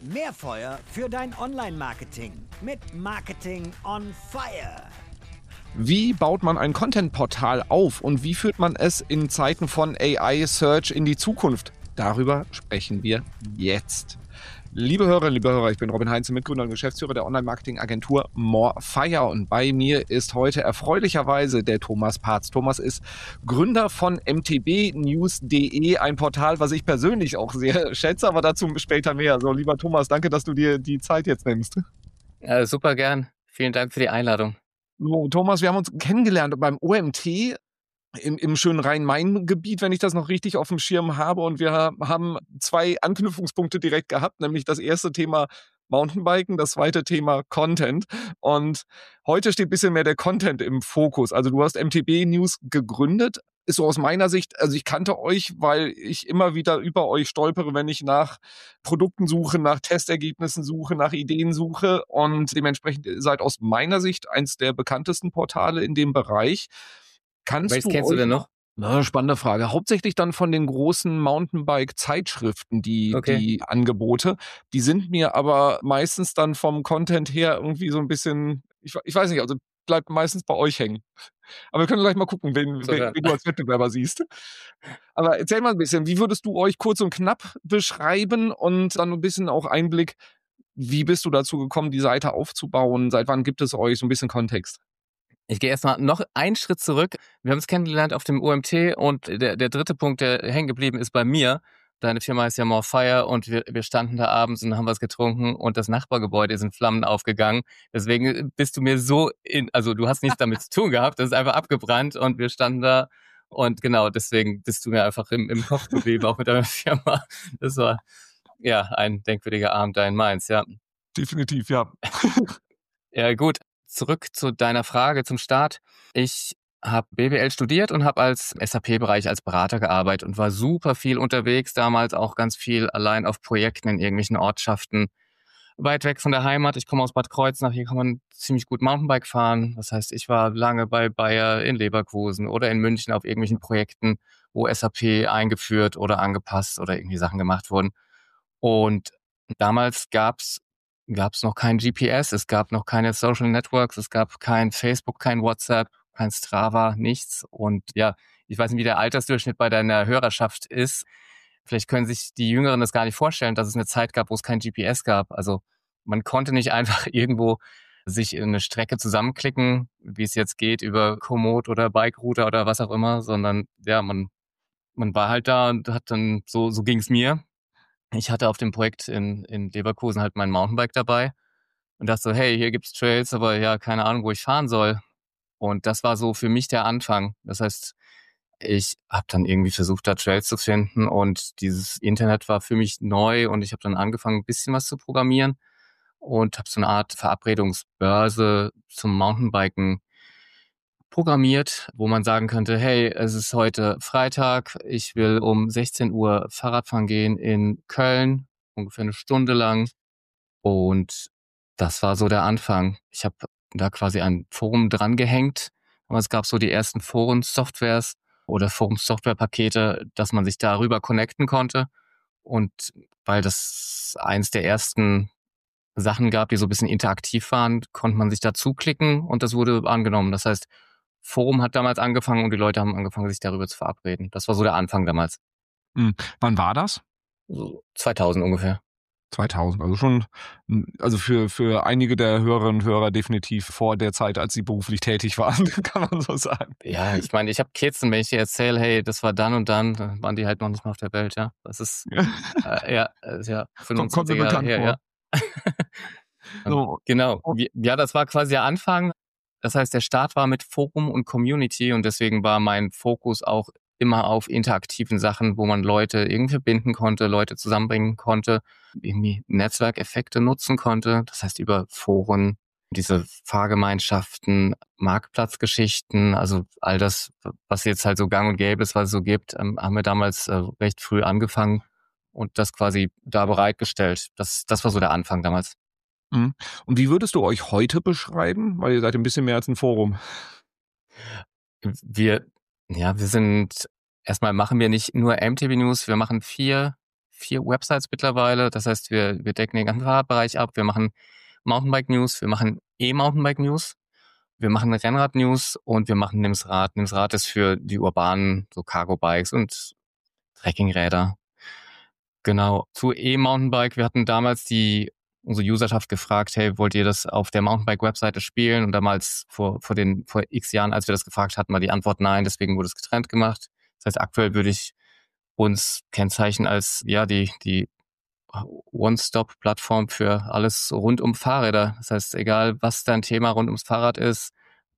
Mehr Feuer für dein Online-Marketing mit Marketing on Fire. Wie baut man ein Content-Portal auf und wie führt man es in Zeiten von AI-Search in die Zukunft? Darüber sprechen wir jetzt. Liebe Hörerinnen, liebe Hörer, ich bin Robin Heinze, Mitgründer und Geschäftsführer der Online-Marketing-Agentur Morefire und bei mir ist heute erfreulicherweise der Thomas Parz. Thomas ist Gründer von mtbnews.de, ein Portal, was ich persönlich auch sehr schätze, aber dazu später mehr. So, lieber Thomas, danke, dass du dir die Zeit jetzt nimmst. Ja, super gern. Vielen Dank für die Einladung. So, Thomas, wir haben uns kennengelernt beim OMT im schönen Rhein-Main-Gebiet, wenn ich das noch richtig auf dem Schirm habe. Und wir haben zwei Anknüpfungspunkte direkt gehabt, nämlich das erste Thema Mountainbiken, das zweite Thema Content. Und heute steht ein bisschen mehr der Content im Fokus. Also du hast MTB News gegründet. Ist so aus meiner Sicht, also ich kannte euch, weil ich immer wieder über euch stolpere, wenn ich nach Produkten suche, nach Testergebnissen suche, nach Ideen suche. Und dementsprechend seid aus meiner Sicht eins der bekanntesten Portale in dem Bereich. Welches kennst du denn noch? Spannende Frage. Hauptsächlich dann von den großen Mountainbike-Zeitschriften, die Angebote. Die sind mir aber meistens dann vom Content her irgendwie so ein bisschen, ich weiß nicht, also bleibt meistens bei euch hängen. Aber wir können gleich mal gucken, wen du als Wettbewerber siehst. Aber erzähl mal ein bisschen, wie würdest du euch kurz und knapp beschreiben und dann ein bisschen auch Einblick, wie bist du dazu gekommen, die Seite aufzubauen? Seit wann gibt es euch? So ein bisschen Kontext. Ich gehe erstmal noch einen Schritt zurück. Wir haben uns kennengelernt auf dem OMT und der dritte Punkt, der hängen geblieben ist bei mir. Deine Firma ist ja Morefire und wir standen da abends und haben was getrunken und das Nachbargebäude ist in Flammen aufgegangen. Deswegen bist du mir also du hast nichts damit zu tun gehabt, das ist einfach abgebrannt und wir standen da und genau, deswegen bist du mir einfach im Kopf geblieben, auch mit deiner Firma. Das war ja ein denkwürdiger Abend da in Mainz, ja. Definitiv, ja. Ja, gut. Zurück zu deiner Frage zum Start. Ich habe BWL studiert und habe als SAP-Bereich als Berater gearbeitet und war super viel unterwegs, damals auch ganz viel allein auf Projekten in irgendwelchen Ortschaften, weit weg von der Heimat. Ich komme aus Bad Kreuznach, hier kann man ziemlich gut Mountainbike fahren. Das heißt, ich war lange bei Bayer in Leverkusen oder in München auf irgendwelchen Projekten, wo SAP eingeführt oder angepasst oder irgendwie Sachen gemacht wurden. Und damals gab's noch kein GPS, es gab noch keine Social Networks, es gab kein Facebook, kein WhatsApp, kein Strava, nichts. Und ja, ich weiß nicht, wie der Altersdurchschnitt bei deiner Hörerschaft ist. Vielleicht können sich die Jüngeren das gar nicht vorstellen, dass es eine Zeit gab, wo es kein GPS gab. Also man konnte nicht einfach irgendwo sich in eine Strecke zusammenklicken, wie es jetzt geht, über Komoot oder Bike-Router oder was auch immer, sondern ja, man war halt da und hat dann, so ging es mir. Ich hatte auf dem Projekt in Leverkusen halt mein Mountainbike dabei und dachte so, hey, hier gibt's Trails, aber ja, keine Ahnung, wo ich fahren soll. Und das war so für mich der Anfang. Das heißt, ich habe dann irgendwie versucht, da Trails zu finden und dieses Internet war für mich neu und ich habe dann angefangen, ein bisschen was zu programmieren und habe so eine Art Verabredungsbörse zum Mountainbiken programmiert, wo man sagen könnte, hey, es ist heute Freitag, ich will um 16 Uhr Fahrradfahren gehen in Köln, ungefähr eine Stunde lang. Und das war so der Anfang. Ich habe da quasi ein Forum dran gehängt, aber es gab so die ersten Foren-Softwares oder Forum-Software-Pakete, dass man sich darüber connecten konnte. Und weil das eins der ersten Sachen gab, die so ein bisschen interaktiv waren, konnte man sich dazu klicken und das wurde angenommen. Das heißt, Forum hat damals angefangen und die Leute haben angefangen, sich darüber zu verabreden. Das war so der Anfang damals. Wann war das? So 2000 ungefähr. 2000, also schon, also für einige der Hörerinnen und Hörer definitiv vor der Zeit, als sie beruflich tätig waren, kann man so sagen. Ja, ich meine, ich habe Kids und wenn ich dir erzähle, hey, das war dann und dann waren die halt noch nicht mal auf der Welt, ja. Das ist, ja 25 Jahre her, ja. So. Genau, ja, das war quasi der Anfang. Das heißt, der Start war mit Forum und Community und deswegen war mein Fokus auch immer auf interaktiven Sachen, wo man Leute irgendwie verbinden konnte, Leute zusammenbringen konnte, irgendwie Netzwerkeffekte nutzen konnte. Das heißt, über Foren, diese Fahrgemeinschaften, Marktplatzgeschichten, also all das, was jetzt halt so gang und gäbe ist, was es so gibt, haben wir damals recht früh angefangen und das quasi da bereitgestellt. Das war so der Anfang damals. Und wie würdest du euch heute beschreiben? Weil ihr seid ein bisschen mehr als ein Forum. Wir sind, erstmal machen wir nicht nur MTB News, wir machen vier 4 Websites mittlerweile. Das heißt, wir decken den ganzen Fahrradbereich ab. Wir machen Mountainbike-News, wir machen E-Mountainbike-News, wir machen Rennrad-News und wir machen Nimsrad. Nimsrad ist für die urbanen, so Cargo-Bikes und Trekkingräder. Genau. Zu E-Mountainbike. Wir hatten damals unsere Userschaft gefragt, hey, wollt ihr das auf der Mountainbike-Webseite spielen? Und damals vor x Jahren, als wir das gefragt hatten, war die Antwort nein. Deswegen wurde es getrennt gemacht. Das heißt, aktuell würde ich uns kennzeichnen als, ja, die One-Stop-Plattform für alles rund um Fahrräder. Das heißt, egal was dein Thema rund ums Fahrrad ist,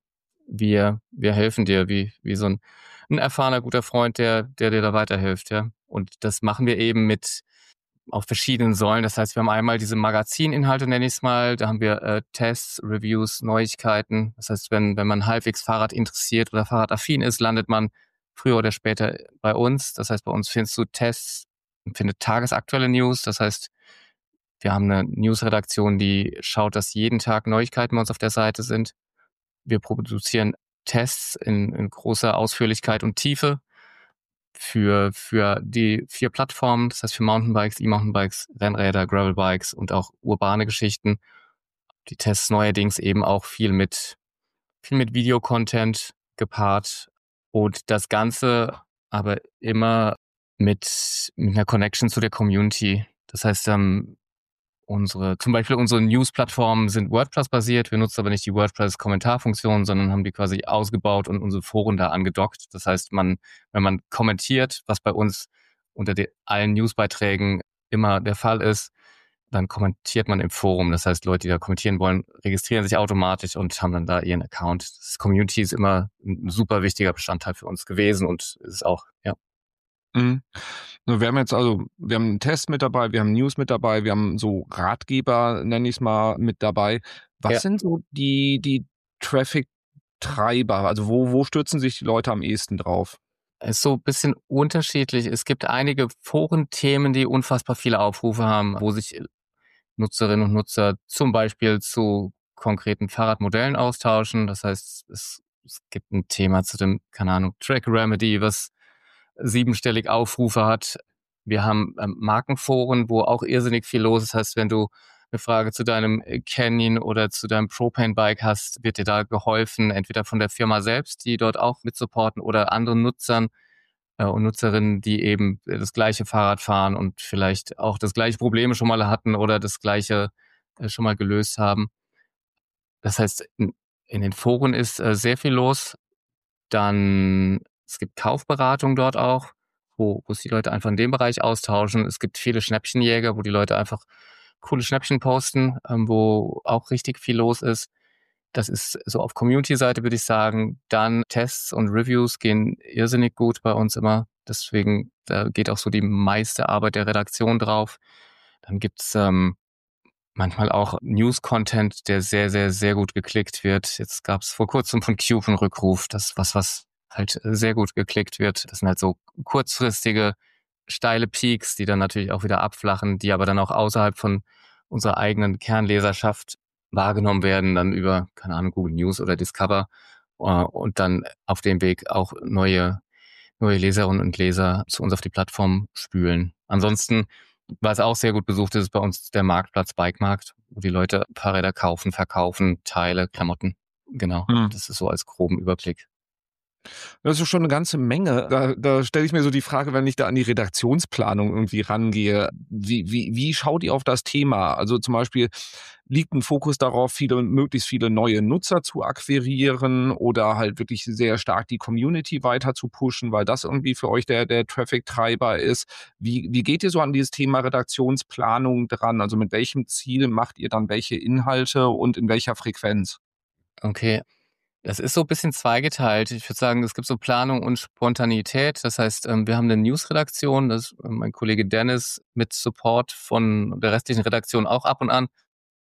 wir helfen dir, wie so ein erfahrener, guter Freund, der dir da weiterhilft, ja. Und das machen wir eben auf verschiedenen Säulen. Das heißt, wir haben einmal diese Magazininhalte, nenne ich es mal. Da haben wir Tests, Reviews, Neuigkeiten. Das heißt, wenn man halbwegs Fahrrad interessiert oder fahrradaffin ist, landet man früher oder später bei uns. Das heißt, bei uns findest du Tests, findet tagesaktuelle News. Das heißt, wir haben eine Newsredaktion, die schaut, dass jeden Tag Neuigkeiten bei uns auf der Seite sind. Wir produzieren Tests in großer Ausführlichkeit und Tiefe für die 4 Plattformen. Das heißt, für Mountainbikes, E-Mountainbikes, Rennräder, Gravelbikes und auch urbane Geschichten. Die Tests neuerdings eben auch viel mit Videocontent gepaart und das Ganze aber immer mit einer Connection zu der Community. Das heißt, zum Beispiel unsere News-Plattformen sind WordPress-basiert. Wir nutzen aber nicht die WordPress-Kommentarfunktion, sondern haben die quasi ausgebaut und unsere Foren da angedockt. Das heißt, wenn man kommentiert, was bei uns unter allen Newsbeiträgen immer der Fall ist, dann kommentiert man im Forum. Das heißt, Leute, die da kommentieren wollen, registrieren sich automatisch und haben dann da ihren Account. Das Community ist immer ein super wichtiger Bestandteil für uns gewesen und ist auch, ja. Mhm. Wir haben einen Test mit dabei, wir haben News mit dabei, wir haben so Ratgeber, nenne ich es mal, mit dabei. Was sind so die Traffic-Treiber? Also wo stürzen sich die Leute am ehesten drauf? Es ist so ein bisschen unterschiedlich. Es gibt einige Forenthemen, die unfassbar viele Aufrufe haben, wo sich Nutzerinnen und Nutzer zum Beispiel zu konkreten Fahrradmodellen austauschen. Das heißt, es gibt ein Thema zu dem, keine Ahnung, Track Remedy, was 7-stellig Aufrufe hat. Wir haben Markenforen, wo auch irrsinnig viel los ist. Das heißt, wenn du eine Frage zu deinem Canyon oder zu deinem Propane-Bike hast, wird dir da geholfen, entweder von der Firma selbst, die dort auch mit supporten, oder anderen Nutzern und Nutzerinnen, die eben das gleiche Fahrrad fahren und vielleicht auch das gleiche Probleme schon mal hatten oder das gleiche schon mal gelöst haben. Das heißt, in den Foren ist sehr viel los. Dann, es gibt Kaufberatung dort auch, wo sich die Leute einfach in dem Bereich austauschen. Es gibt viele Schnäppchenjäger, wo die Leute einfach coole Schnäppchen posten, wo auch richtig viel los ist. Das ist so auf Community-Seite, würde ich sagen. Dann Tests und Reviews gehen irrsinnig gut bei uns immer. Deswegen, da geht auch so die meiste Arbeit der Redaktion drauf. Dann gibt's manchmal auch News-Content, der sehr, sehr, sehr gut geklickt wird. Jetzt gab es vor kurzem von Cube einen Rückruf, das was halt sehr gut geklickt wird. Das sind halt so kurzfristige, steile Peaks, die dann natürlich auch wieder abflachen, die aber dann auch außerhalb von unserer eigenen Kernleserschaft wahrgenommen werden, dann über, keine Ahnung, Google News oder Discover und dann auf dem Weg auch neue Leserinnen und Leser zu uns auf die Plattform spülen. Ansonsten, was auch sehr gut besucht ist, bei uns der Marktplatz Bikemarkt, wo die Leute Fahrräder kaufen, verkaufen, Teile, Klamotten. Genau, Das ist so als groben Überblick. Das ist schon eine ganze Menge. Da stelle ich mir so die Frage, wenn ich da an die Redaktionsplanung irgendwie rangehe, wie schaut ihr auf das Thema? Also zum Beispiel, liegt ein Fokus darauf, möglichst viele neue Nutzer zu akquirieren oder halt wirklich sehr stark die Community weiter zu pushen, weil das irgendwie für euch der Traffic-Treiber ist? Wie geht ihr so an dieses Thema Redaktionsplanung dran? Also mit welchem Ziel macht ihr dann welche Inhalte und in welcher Frequenz? Okay. Das ist so ein bisschen zweigeteilt. Ich würde sagen, es gibt so Planung und Spontanität. Das heißt, wir haben eine News-Redaktion, das ist mein Kollege Dennis mit Support von der restlichen Redaktion auch ab und an.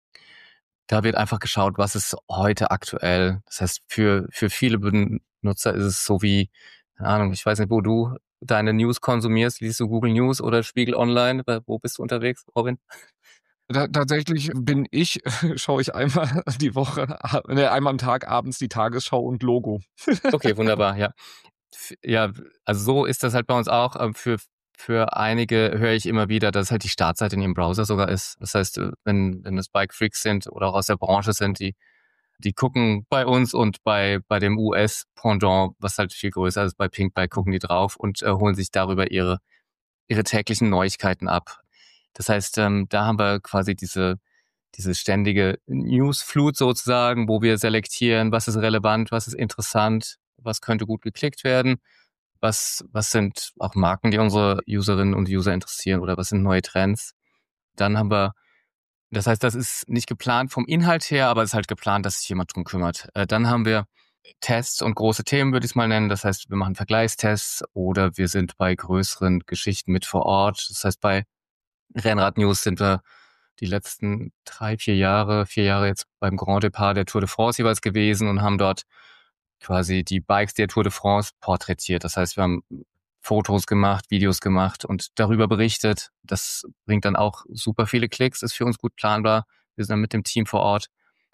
Da wird einfach geschaut, was ist heute aktuell. Das heißt, für viele Benutzer ist es so wie, keine Ahnung, ich weiß nicht, wo du deine News konsumierst. Liest du Google News oder Spiegel Online? Wo bist du unterwegs, Robin? Tatsächlich schaue ich einmal die Woche, einmal am Tag abends die Tagesschau und Logo. Okay, wunderbar, ja. Ja, also so ist das halt bei uns auch. Für für einige höre ich immer wieder, dass halt die Startseite in ihrem Browser sogar ist. Das heißt, wenn das Bike-Freaks sind oder auch aus der Branche sind, die gucken bei uns und bei dem US-Pendant, was halt viel größer ist, bei Pinkbike, gucken die drauf und holen sich darüber ihre täglichen Neuigkeiten ab. Das heißt, da haben wir quasi diese ständige Newsflut sozusagen, wo wir selektieren, was ist relevant, was ist interessant, was könnte gut geklickt werden, was sind auch Marken, die unsere Userinnen und User interessieren oder was sind neue Trends. Dann haben wir, das heißt, das ist nicht geplant vom Inhalt her, aber es ist halt geplant, dass sich jemand drum kümmert. Dann haben wir Tests und große Themen, würde ich es mal nennen. Das heißt, wir machen Vergleichstests oder wir sind bei größeren Geschichten mit vor Ort. Das heißt, bei Rennrad News sind wir die letzten 4 Jahre jetzt beim Grand Départ der Tour de France jeweils gewesen und haben dort quasi die Bikes der Tour de France porträtiert. Das heißt, wir haben Fotos gemacht, Videos gemacht und darüber berichtet. Das bringt dann auch super viele Klicks, ist für uns gut planbar. Wir sind dann mit dem Team vor Ort.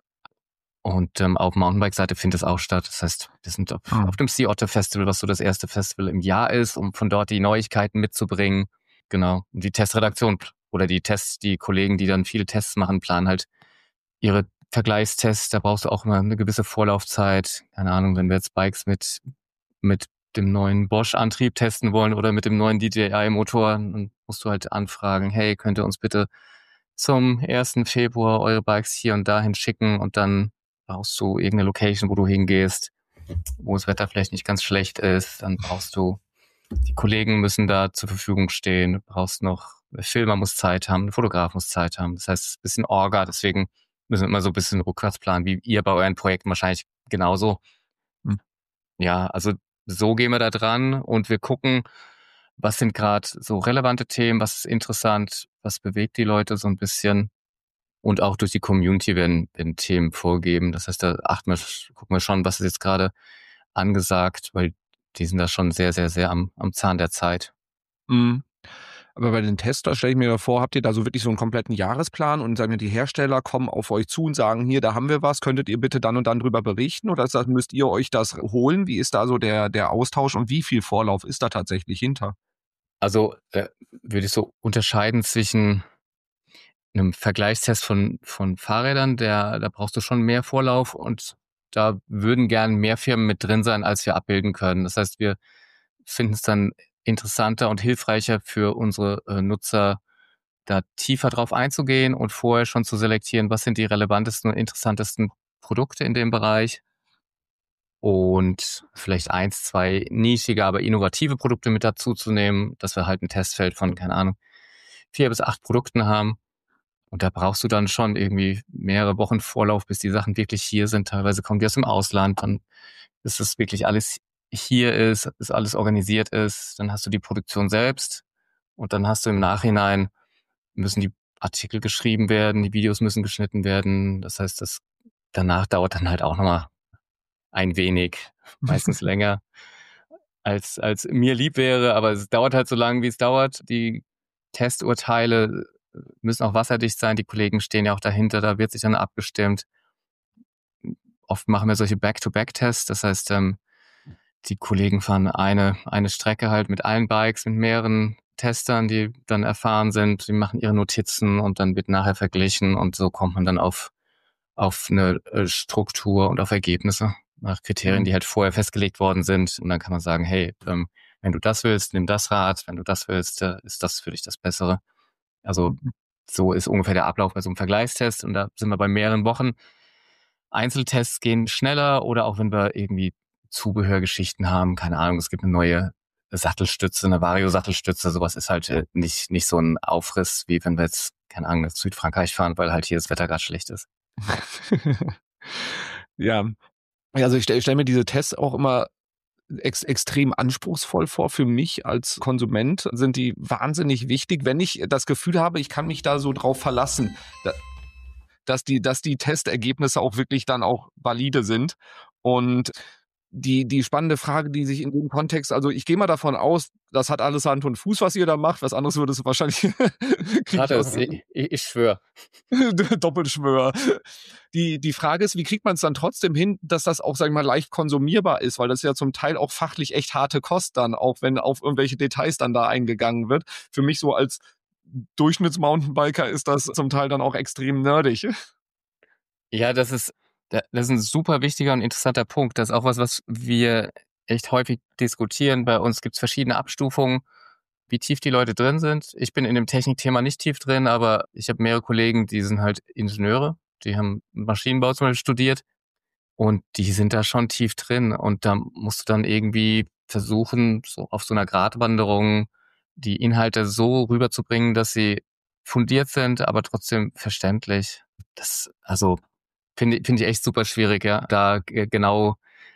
Und auf Mountainbike-Seite findet es auch statt. Das heißt, wir sind auf dem Sea Otter Festival, was so das erste Festival im Jahr ist, um von dort die Neuigkeiten mitzubringen. Genau. Und die Testredaktion oder die Kollegen, die dann viele Tests machen, planen halt ihre Vergleichstests. Da brauchst du auch immer eine gewisse Vorlaufzeit. Keine Ahnung, wenn wir jetzt Bikes mit dem neuen Bosch-Antrieb testen wollen oder mit dem neuen DJI-Motor, dann musst du halt anfragen, hey, könnt ihr uns bitte zum 1. Februar eure Bikes hier und dahin schicken und dann brauchst du irgendeine Location, wo du hingehst, wo das Wetter vielleicht nicht ganz schlecht ist. Dann die Kollegen müssen da zur Verfügung stehen. Du brauchst der Filmer muss Zeit haben, der Fotograf muss Zeit haben. Das heißt, es ist ein bisschen Orga, deswegen müssen wir immer so ein bisschen rückwärts planen, wie ihr bei euren Projekten wahrscheinlich genauso. Ja, also so gehen wir da dran und wir gucken, was sind gerade so relevante Themen, was ist interessant, was bewegt die Leute so ein bisschen. Und auch durch die Community werden Themen vorgegeben. Das heißt, da gucken wir schon, was ist jetzt gerade angesagt, weil die sind da schon sehr, sehr, sehr am Zahn der Zeit. Mhm. Aber bei den Tester stelle ich mir vor, habt ihr da so wirklich so einen kompletten Jahresplan und sagen wir, die Hersteller kommen auf euch zu und sagen, hier, da haben wir was, könntet ihr bitte dann und dann drüber berichten oder müsst ihr euch das holen? Wie ist da so der Austausch und wie viel Vorlauf ist da tatsächlich hinter? Also würde ich so unterscheiden zwischen einem Vergleichstest von Fahrrädern, da brauchst du schon mehr Vorlauf und da würden gern mehr Firmen mit drin sein, als wir abbilden können. Das heißt, wir finden es dann interessanter und hilfreicher für unsere Nutzer, da tiefer drauf einzugehen und vorher schon zu selektieren, was sind die relevantesten und interessantesten Produkte in dem Bereich und vielleicht 1, 2 nischige, aber innovative Produkte mit dazu zu nehmen, dass wir halt ein Testfeld von, keine Ahnung, 4 bis 8 Produkten haben. Und da brauchst du dann schon irgendwie mehrere Wochen Vorlauf, bis die Sachen wirklich hier sind. Teilweise kommen die aus dem Ausland, dann bis das wirklich alles hier ist, bis alles organisiert ist. Dann hast du die Produktion selbst und dann hast du im Nachhinein, müssen die Artikel geschrieben werden, die Videos müssen geschnitten werden. Das heißt, das danach dauert dann halt auch nochmal ein wenig, meistens länger, als mir lieb wäre. Aber es dauert halt so lange, wie es dauert. Die Testurteile müssen auch wasserdicht sein. Die Kollegen stehen ja auch dahinter, da wird sich dann abgestimmt. Oft machen wir solche Back-to-Back-Tests, das heißt, die Kollegen fahren eine Strecke halt mit allen Bikes, mit mehreren Testern, die dann erfahren sind, die machen ihre Notizen und dann wird nachher verglichen und so kommt man dann auf eine Struktur und auf Ergebnisse nach Kriterien, die halt vorher festgelegt worden sind und dann kann man sagen, hey, wenn du das willst, nimm das Rad, wenn du das willst, ist das für dich das Bessere. Also so ist ungefähr der Ablauf bei so einem Vergleichstest und da sind wir bei mehreren Wochen. Einzeltests gehen schneller oder auch wenn wir irgendwie Zubehörgeschichten haben, keine Ahnung, es gibt eine neue Sattelstütze, eine Vario-Sattelstütze, sowas ist halt nicht so ein Aufriss, wie wenn wir jetzt, keine Ahnung, nach Südfrankreich fahren, weil halt hier das Wetter gerade schlecht ist. Ja, also ich stell mir diese Tests auch immer extrem anspruchsvoll vor. Für mich als Konsument sind die wahnsinnig wichtig, wenn ich das Gefühl habe, ich kann mich da so drauf verlassen, dass die Testergebnisse auch wirklich dann auch valide sind. Und die spannende Frage, die sich in dem Kontext, also ich gehe mal davon aus, das hat alles Hand und Fuß, was ihr da macht. Was anderes würdest du wahrscheinlich Hat es, ich schwöre. Doppelschwör. Die Frage ist, wie kriegt man es dann trotzdem hin, dass das auch, sag ich mal, leicht konsumierbar ist, weil das ja zum Teil auch fachlich echt harte Kost dann, auch wenn auf irgendwelche Details dann da eingegangen wird. Für mich so als Durchschnitts-Mountainbiker ist das zum Teil dann auch extrem nerdig. Ja, das ist ein super wichtiger und interessanter Punkt. Das ist auch was wir echt häufig diskutieren. Bei uns gibt's verschiedene Abstufungen, wie tief die Leute drin sind. Ich bin in dem Technikthema nicht tief drin, aber ich habe mehrere Kollegen, die sind halt Ingenieure, die haben Maschinenbau zum Beispiel studiert und die sind da schon tief drin. Und da musst du dann irgendwie versuchen, so auf so einer Gratwanderung die Inhalte so rüberzubringen, dass sie fundiert sind, aber trotzdem verständlich. Also finde ich echt super schwierig, ja, da genau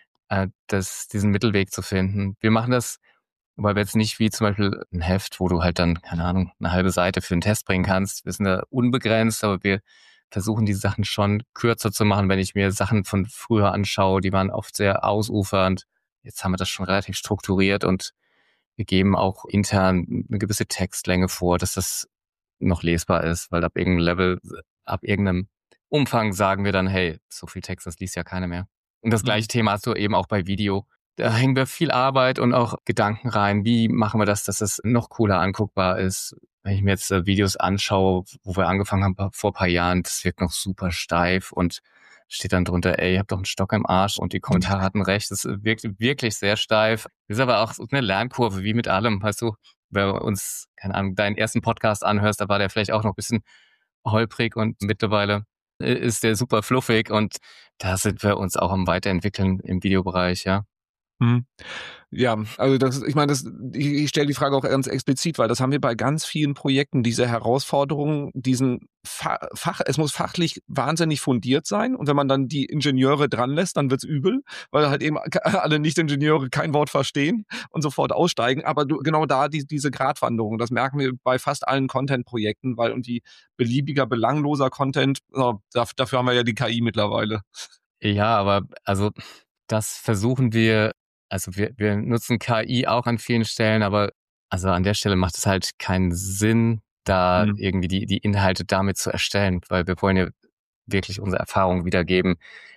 diesen Mittelweg zu finden. Wir machen das, weil wir jetzt nicht wie zum Beispiel ein Heft, wo du halt dann, keine Ahnung, eine halbe Seite für einen Test bringen kannst. Wir sind da unbegrenzt, aber wir versuchen die Sachen schon kürzer zu machen. Wenn ich mir Sachen von früher anschaue, die waren oft sehr ausufernd. Jetzt haben wir das schon relativ strukturiert und wir geben auch intern eine gewisse Textlänge vor, dass das noch lesbar ist, weil ab irgendeinem Level, ab irgendeinem Umfang sagen wir dann, hey, so viel Text, das liest ja keiner mehr. Und das gleiche Thema hast du eben auch bei Video. Da hängen wir viel Arbeit und auch Gedanken rein. Wie machen wir das, dass es noch cooler anguckbar ist? Wenn ich mir jetzt Videos anschaue, wo wir angefangen haben vor ein paar Jahren, das wirkt noch super steif und steht dann drunter, ey, ihr habt doch einen Stock im Arsch und die Kommentare hatten recht. Das wirkt wirklich sehr steif. Das ist aber auch so eine Lernkurve, wie mit allem, weißt du? Wenn wir uns, keine Ahnung, deinen ersten Podcast anhörst, da war der vielleicht auch noch ein bisschen holprig und mittlerweile ist der super fluffig und da sind wir uns auch am Weiterentwickeln im Videobereich, ja. Mhm. Ja, also ich meine, ich stelle die Frage auch ganz explizit, weil das haben wir bei ganz vielen Projekten, diese Herausforderungen, diesen es muss fachlich wahnsinnig fundiert sein und wenn man dann die Ingenieure dran lässt, dann wird's übel, weil halt eben alle Nicht-Ingenieure kein Wort verstehen und sofort aussteigen, aber genau da diese Gratwanderung, das merken wir bei fast allen Content-Projekten, weil irgendwie beliebiger, belangloser Content, dafür haben wir ja die KI mittlerweile. Ja, aber also das versuchen wir, also wir nutzen KI auch an vielen Stellen, aber also an der Stelle macht es halt keinen Sinn, da irgendwie die Inhalte damit zu erstellen, weil wir wollen ja wirklich unsere Erfahrungen wiedergeben,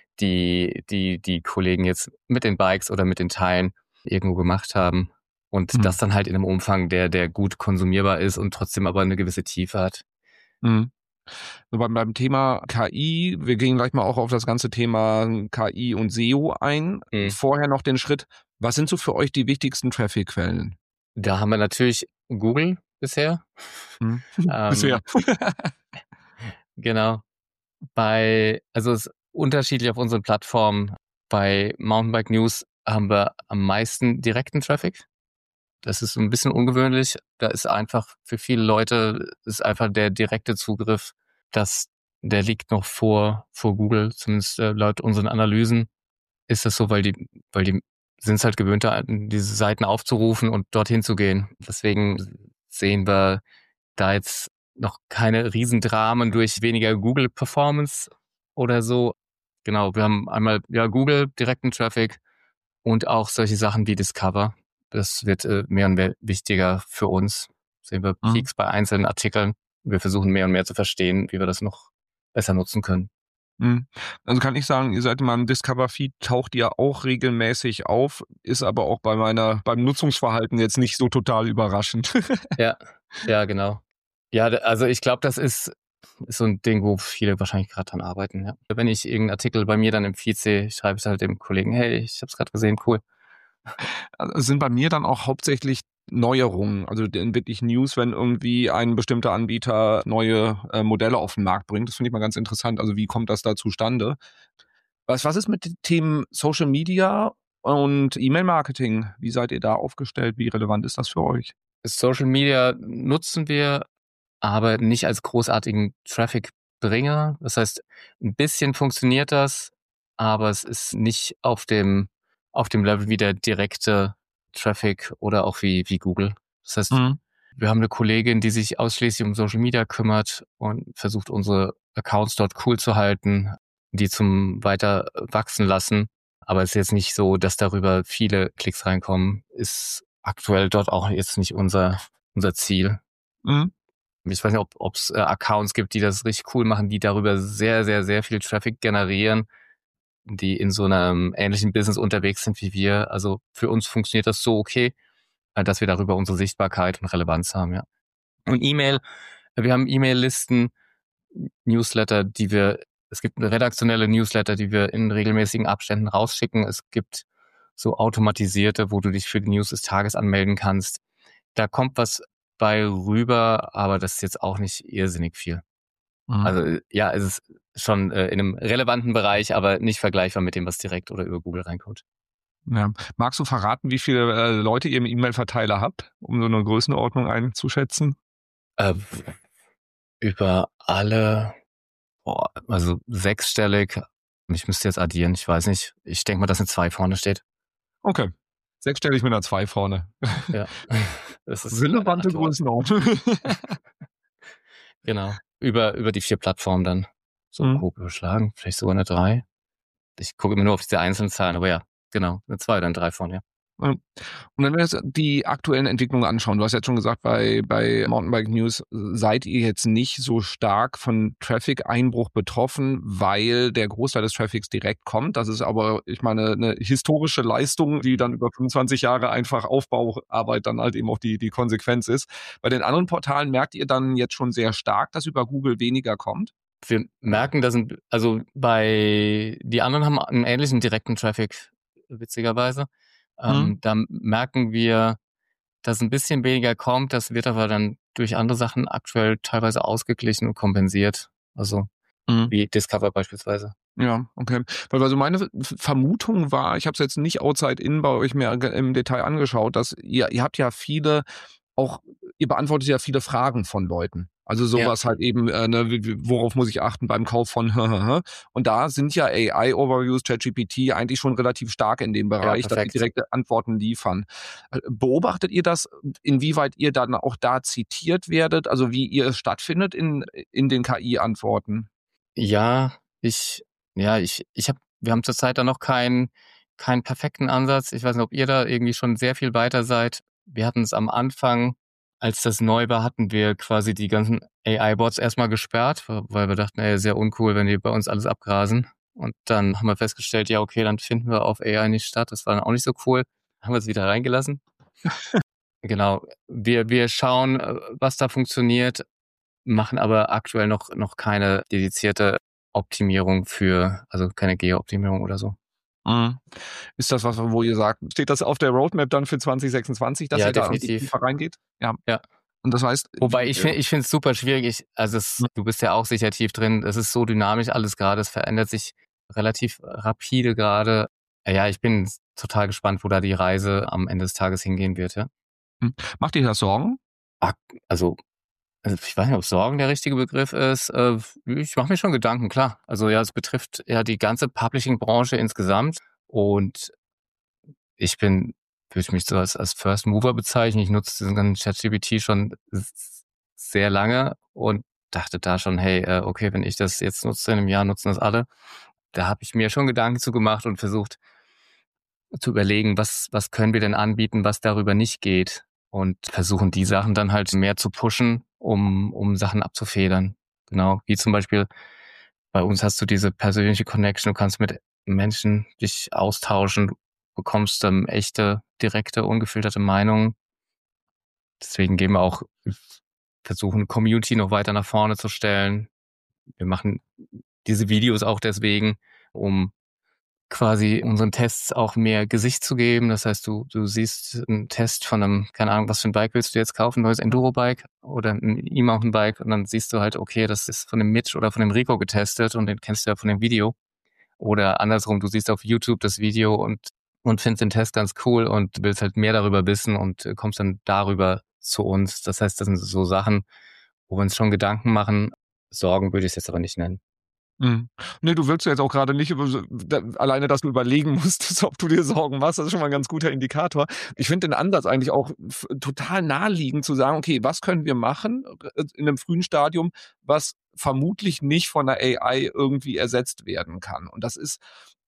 die Kollegen jetzt mit den Bikes oder mit den Teilen irgendwo gemacht haben. Und das dann halt in einem Umfang, der gut konsumierbar ist und trotzdem aber eine gewisse Tiefe hat. Mhm. So beim Thema KI, wir gehen gleich mal auch auf das ganze Thema KI und SEO ein. Vorher noch den Schritt, was sind so für euch die wichtigsten Traffic-Quellen? Da haben wir natürlich Google bisher. Bisher. Genau. Also es ist unterschiedlich auf unseren Plattformen. Bei Mountainbike News haben wir am meisten direkten Traffic. Das ist ein bisschen ungewöhnlich. Da ist einfach für viele Leute ist einfach der direkte Zugriff, der liegt noch vor Google, zumindest laut unseren Analysen ist das so, weil die sind es halt gewöhnt, diese Seiten aufzurufen und dorthin zu gehen. Deswegen sehen wir da jetzt noch keine Riesendramen durch weniger Google-Performance oder so. Genau, wir haben einmal Google, direkten Traffic und auch solche Sachen wie Discover. Das wird mehr und mehr wichtiger für uns. Sehen wir Peaks bei einzelnen Artikeln. Wir versuchen mehr und mehr zu verstehen, wie wir das noch besser nutzen können. Also kann ich sagen, ihr seid in meinem Discover-Feed, taucht ihr auch regelmäßig auf, ist aber auch beim Nutzungsverhalten jetzt nicht so total überraschend. Ja, genau. Ja, also ich glaube, das ist so ein Ding, wo viele wahrscheinlich gerade dran arbeiten. Ja. Wenn ich irgendeinen Artikel bei mir dann im Feed sehe, schreibe ich halt dem Kollegen, hey, ich habe es gerade gesehen, cool. Also sind bei mir dann auch hauptsächlich Neuerungen, also wirklich News, wenn irgendwie ein bestimmter Anbieter neue Modelle auf den Markt bringt. Das finde ich mal ganz interessant. Also wie kommt das da zustande? Was ist mit den Themen Social Media und E-Mail-Marketing? Wie seid ihr da aufgestellt? Wie relevant ist das für euch? Social Media nutzen wir, aber nicht als großartigen Traffic-Bringer. Das heißt, ein bisschen funktioniert das, aber es ist nicht auf dem Level wie der direkte Traffic oder auch wie Google. Das heißt, wir haben eine Kollegin, die sich ausschließlich um Social Media kümmert und versucht, unsere Accounts dort cool zu halten, die zum weiter wachsen lassen. Aber es ist jetzt nicht so, dass darüber viele Klicks reinkommen. Ist aktuell dort auch jetzt nicht unser Ziel. Mhm. Ich weiß nicht, ob es Accounts gibt, die das richtig cool machen, die darüber sehr, sehr, sehr viel Traffic generieren, die in so einem ähnlichen Business unterwegs sind wie wir. Also für uns funktioniert das so okay, dass wir darüber unsere Sichtbarkeit und Relevanz haben, ja. Und E-Mail, wir haben E-Mail-Listen, Newsletter, es gibt eine redaktionelle Newsletter, die wir in regelmäßigen Abständen rausschicken. Es gibt so automatisierte, wo du dich für die News des Tages anmelden kannst. Da kommt was bei rüber, aber das ist jetzt auch nicht irrsinnig viel. Mhm. Also ja, es ist schon in einem relevanten Bereich, aber nicht vergleichbar mit dem, was direkt oder über Google reinkommt. Ja. Magst du verraten, wie viele Leute ihr im E-Mail-Verteiler habt, um so eine Größenordnung einzuschätzen? Über alle, also sechsstellig. Ich müsste jetzt addieren, ich weiß nicht. Ich denke mal, dass eine 2 vorne steht. Okay. Sechsstellig mit einer 2 vorne. Ja, das ist Relevante meine Antwort. Größenordnung. Genau. Über die 4 Plattformen dann so grob überschlagen. Vielleicht sogar eine 3. Ich gucke immer nur auf diese einzelnen Zahlen, aber ja, genau. Eine 2 oder eine 3 vorne, ja. Und wenn wir jetzt die aktuellen Entwicklungen anschauen, du hast jetzt schon gesagt, bei Mountainbike News seid ihr jetzt nicht so stark von Traffic-Einbruch betroffen, weil der Großteil des Traffics direkt kommt. Das ist aber, ich meine, eine historische Leistung, die dann über 25 Jahre einfach Aufbauarbeit dann halt eben auch die Konsequenz ist. Bei den anderen Portalen merkt ihr dann jetzt schon sehr stark, dass über Google weniger kommt? Wir merken, die anderen haben einen ähnlichen direkten Traffic, witzigerweise. Da merken wir, dass ein bisschen weniger kommt. Das wird aber dann durch andere Sachen aktuell teilweise ausgeglichen und kompensiert. Also wie Discover beispielsweise. Ja, okay. Weil also meine Vermutung war, ich habe es jetzt nicht outside in bei euch mehr im Detail angeschaut, dass ihr habt ja ihr beantwortet ja viele Fragen von Leuten. Also sowas halt eben, worauf muss ich achten beim Kauf von und da sind ja AI-Overviews, ChatGPT eigentlich schon relativ stark in dem Bereich, dass die direkte Antworten liefern. Beobachtet ihr das, inwieweit ihr dann auch da zitiert werdet, also wie ihr es stattfindet in den KI-Antworten? Ja, wir haben zurzeit da noch keinen perfekten Ansatz. Ich weiß nicht, ob ihr da irgendwie schon sehr viel weiter seid. Wir hatten es am Anfang, als das neu war, hatten wir quasi die ganzen AI-Bots erstmal gesperrt, weil wir dachten, sehr uncool, wenn die bei uns alles abgrasen. Und dann haben wir festgestellt, ja, okay, dann finden wir auf AI nicht statt. Das war dann auch nicht so cool. Haben wir es wieder reingelassen. Genau. Wir schauen, was da funktioniert, machen aber aktuell noch keine dedizierte Optimierung also keine Geo-Optimierung oder so. Ist das was, wo ihr sagt, steht das auf der Roadmap dann für 2026, dass Ja, ihr da definitiv. tiefer reingeht? Ja. Ja. Und das heißt, wobei ich finde es super schwierig. Du bist ja auch sicher tief drin. Es ist so dynamisch alles gerade. Es verändert sich relativ rapide gerade. Ja, ich bin total gespannt, wo da die Reise am Ende des Tages hingehen wird. Ja. Macht ihr da Sorgen? Also ich weiß nicht, ob Sorgen der richtige Begriff ist. Ich mache mir schon Gedanken, klar. Also ja, es betrifft ja die ganze Publishing-Branche insgesamt. Und würde mich so als First Mover bezeichnen. Ich nutze diesen ganzen ChatGPT schon sehr lange und dachte da schon, hey, okay, wenn ich das jetzt nutze, in einem Jahr nutzen das alle. Da habe ich mir schon Gedanken zu gemacht und versucht zu überlegen, was können wir denn anbieten, was darüber nicht geht, und versuchen die Sachen dann halt mehr zu pushen, um Sachen abzufedern. Genau, wie zum Beispiel bei uns hast du diese persönliche Connection, du kannst mit Menschen dich austauschen, du bekommst echte, direkte, ungefilterte Meinungen. Deswegen versuchen Community noch weiter nach vorne zu stellen. Wir machen diese Videos auch deswegen, um quasi unseren Tests auch mehr Gesicht zu geben. Das heißt, du siehst einen Test von einem, keine Ahnung, was für ein Bike willst du jetzt kaufen, ein neues Enduro-Bike oder ein E-Mountain-Bike, und dann siehst du halt, okay, das ist von dem Mitch oder von dem Rico getestet und den kennst du ja von dem Video. Oder andersrum, du siehst auf YouTube das Video und findest den Test ganz cool und willst halt mehr darüber wissen und kommst dann darüber zu uns. Das heißt, das sind so Sachen, wo wir uns schon Gedanken machen. Sorgen würde ich es jetzt aber nicht nennen. Nee, du willst ja jetzt auch gerade nicht alleine, dass du überlegen musstest, ob du dir Sorgen machst. Das ist schon mal ein ganz guter Indikator. Ich finde den Ansatz eigentlich auch total naheliegend zu sagen, okay, was können wir machen in einem frühen Stadium, was vermutlich nicht von der AI irgendwie ersetzt werden kann. Und das ist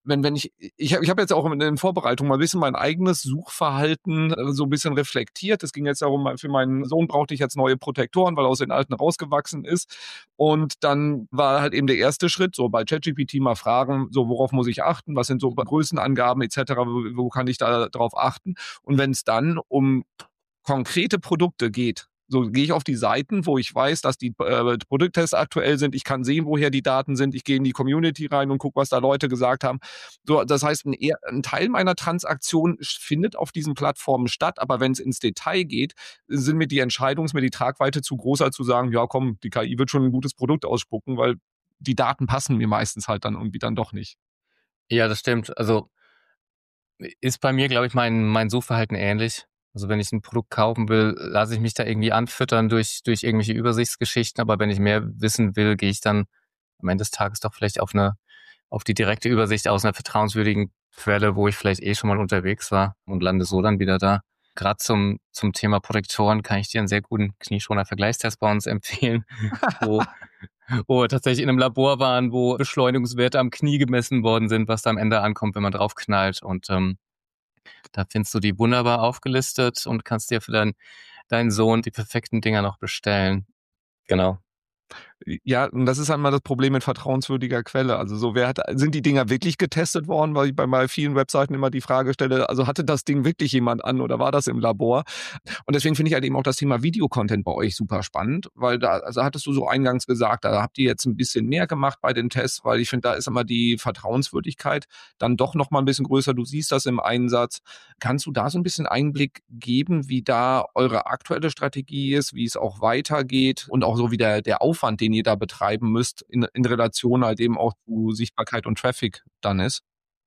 wenn ich habe jetzt auch in den Vorbereitungen mal ein bisschen mein eigenes Suchverhalten so ein bisschen reflektiert. Es ging jetzt darum, für meinen Sohn brauchte ich jetzt neue Protektoren, weil er aus den alten rausgewachsen ist. Und dann war halt eben der erste Schritt, so bei ChatGPT mal fragen, so worauf muss ich achten, was sind so Größenangaben etc., wo kann ich da drauf achten? Und wenn es dann um konkrete Produkte geht, so gehe ich auf die Seiten, wo ich weiß, dass die Produkttests aktuell sind. Ich kann sehen, woher die Daten sind. Ich gehe in die Community rein und gucke, was da Leute gesagt haben. So, das heißt, ein Teil meiner Transaktion findet auf diesen Plattformen statt. Aber wenn es ins Detail geht, sind mir die Tragweite zu groß, als zu sagen, ja komm, die KI wird schon ein gutes Produkt ausspucken, weil die Daten passen mir meistens halt dann irgendwie dann doch nicht. Ja, das stimmt. Also ist bei mir, glaube ich, mein Suchverhalten ähnlich. Also wenn ich ein Produkt kaufen will, lasse ich mich da irgendwie anfüttern durch irgendwelche Übersichtsgeschichten. Aber wenn ich mehr wissen will, gehe ich dann am Ende des Tages doch vielleicht auf die direkte Übersicht aus einer vertrauenswürdigen Quelle, wo ich vielleicht schon mal unterwegs war und lande so dann wieder da. Gerade zum Thema Protektoren kann ich dir einen sehr guten Knieschoner-Vergleichstest bei uns empfehlen, wo wir tatsächlich in einem Labor waren, wo Beschleunigungswerte am Knie gemessen worden sind, was da am Ende ankommt, wenn man draufknallt. Und da findest du die wunderbar aufgelistet und kannst dir für deinen Sohn die perfekten Dinger noch bestellen. Genau. Ja, und das ist einmal das Problem mit vertrauenswürdiger Quelle. Also so, sind die Dinger wirklich getestet worden? Weil ich bei vielen Webseiten immer die Frage stelle, also hatte das Ding wirklich jemand an oder war das im Labor? Und deswegen finde ich halt eben auch das Thema Videocontent bei euch super spannend, weil also hattest du so eingangs gesagt, da habt ihr jetzt ein bisschen mehr gemacht bei den Tests, weil ich finde, da ist immer die Vertrauenswürdigkeit dann doch noch mal ein bisschen größer. Du siehst das im Einsatz. Kannst du da so ein bisschen Einblick geben, wie da eure aktuelle Strategie ist, wie es auch weitergeht und auch so wie der Aufwand, den ihr da betreiben müsst, in Relation halt eben auch zu Sichtbarkeit und Traffic dann ist?